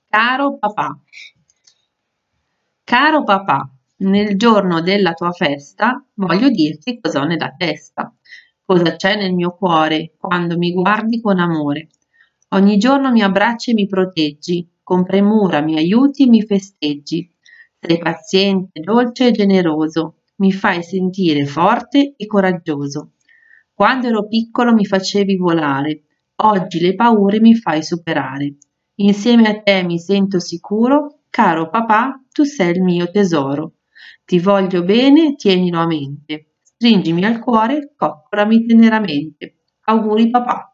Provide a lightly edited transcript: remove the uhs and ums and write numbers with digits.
Caro papà, caro papà, nel giorno della tua festa voglio dirti cosa ho nella testa, cosa c'è nel mio cuore quando mi guardi con amore. Ogni giorno mi abbracci e mi proteggi, con premura mi aiuti e mi festeggi. Sei paziente, dolce e generoso, mi fai sentire forte e coraggioso. Quando ero piccolo mi facevi volare, oggi le paure mi fai superare. Insieme a te mi sento sicuro, caro papà, tu sei il mio tesoro. Ti voglio bene, tienilo a mente. Stringimi al cuore, coccolami teneramente. Auguri papà.